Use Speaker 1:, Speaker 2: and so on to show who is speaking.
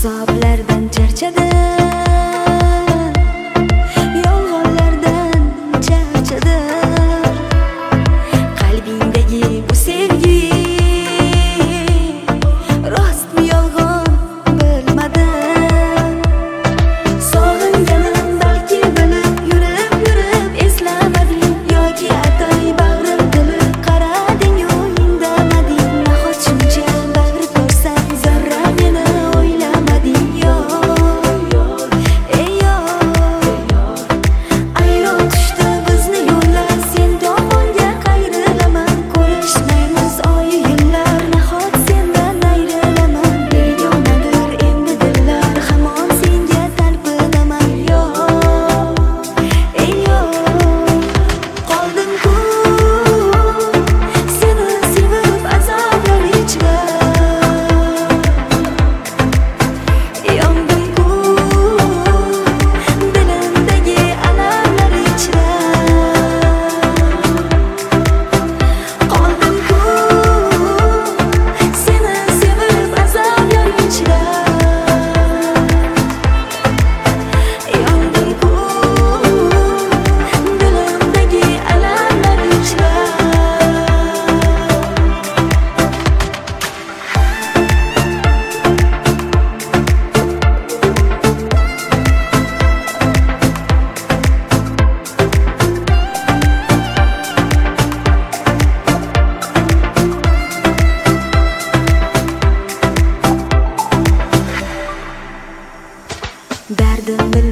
Speaker 1: azoblardan charchadim, yolg'onlardan charchadim. Qalbingdagi bu sevgi rostmi yolg'on bilmadim. Sog'inganim balki bilib yurib eslamading, yoki atay bag'rim tilib qarading yu indamading. Nahot shuncha bag'ri ko'rsang zarra meni o'ylamading. Ayron tushdi bizni yo'llar, sen tomonga qayrilaman. Ko'rishmaymiz oyi yillar, nahot sendan ayrilaman. Begonadir endi dillar, hamon senga talpinaman. Qoldim-ku seni sevib azoblar ichra, yondim-ku dilimdagi alamlar ichra. Qoldim-ku seni sevib azoblar ichra, yondim-ku dilimdagi alamlar ichra. Dardim